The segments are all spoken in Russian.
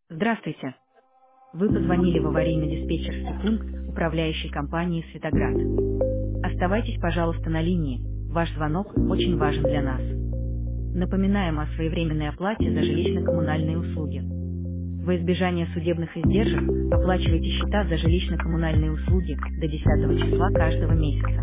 Здравствуйте. Вы позвонили в аварийно-диспетчерский пункт управляющей компании «Светоград». Оставайтесь, пожалуйста, на линии. Ваш звонок очень важен для нас. Напоминаем о своевременной оплате за жилищно-коммунальные услуги. Во избежание судебных издержек оплачивайте счета за жилищно-коммунальные услуги до 10 числа каждого месяца.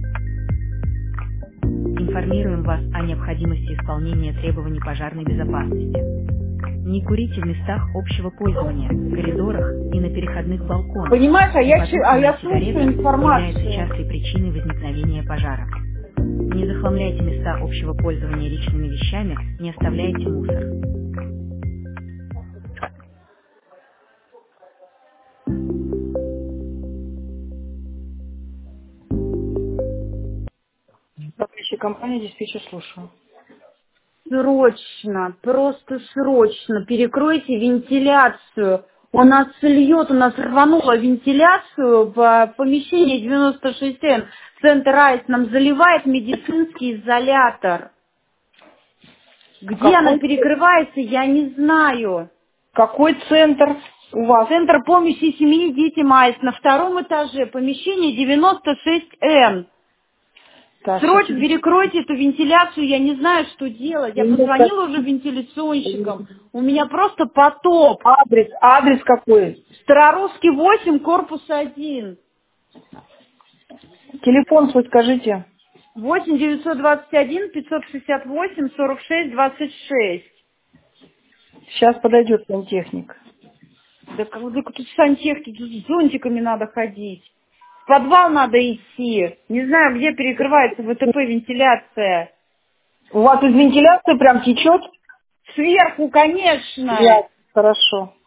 Информируем вас о необходимости исполнения требований пожарной безопасности. Не курите в местах общего пользования, в коридорах и на переходных балконах. Понимаешь, я Непотушенная слушаю сигарета является информацию. частой причиной возникновения пожара. Не захламляйте места общего пользования личными вещами, не оставляйте мусор. Управляющая компания диспетчер слушаю. Срочно, просто срочно перекройте вентиляцию. У нас льет, у нас рвануло вентиляцию в помещении 96Н. Центр АИС нам заливает медицинский изолятор. Где она перекрывается, я не знаю. Какой центр у вас? Центр помощи семьи детям АИС на втором этаже, помещение 96Н. Так, Срочно сейчас. перекройте эту вентиляцию, я не знаю, что делать. Я позвонила уже вентиляционщикам. У меня просто потоп. Адрес какой? Старорусский 8, корпус 1. Телефон свой скажите. 8 921 568 46 26. Сейчас подойдет сантехник. Да как тут сантехники, тут с зонтиками надо ходить. В подвал надо идти. Не знаю, где перекрывается ВТП вентиляция. У вас из вентиляции прям течет? Сверху, конечно. Хорошо.